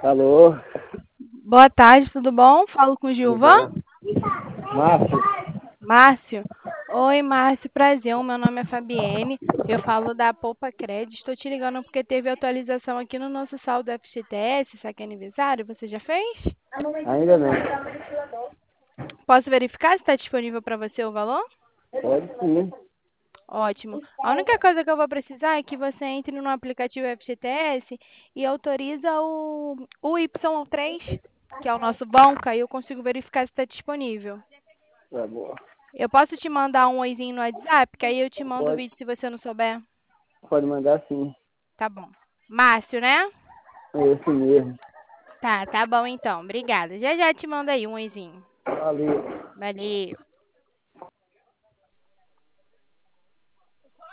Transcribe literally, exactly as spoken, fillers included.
Alô? Boa tarde, tudo bom? Falo com o Tudo Gilvan? bom? Márcio? Márcio? Oi, Márcio, prazer. O meu nome é Fabienne. Eu falo da Poupa Crédito. Estou te ligando porque teve atualização aqui no nosso saldo F G T S, saque aniversário. Você já fez? Ainda não. Posso verificar se está disponível para você o valor? Pode sim. Ótimo. A única coisa que eu vou precisar é que você entre no aplicativo F G T S e autoriza o, o Y três, que é o nosso banco, aí eu consigo verificar se está disponível. Tá bom. Eu posso te mandar um oizinho no WhatsApp, que aí eu te mando o Pode, vídeo se você não souber. pode mandar sim. Tá bom. Márcio, né? É esse mesmo. Tá, tá bom então. Obrigada. Já já te mando aí um oizinho. Valeu. Valeu.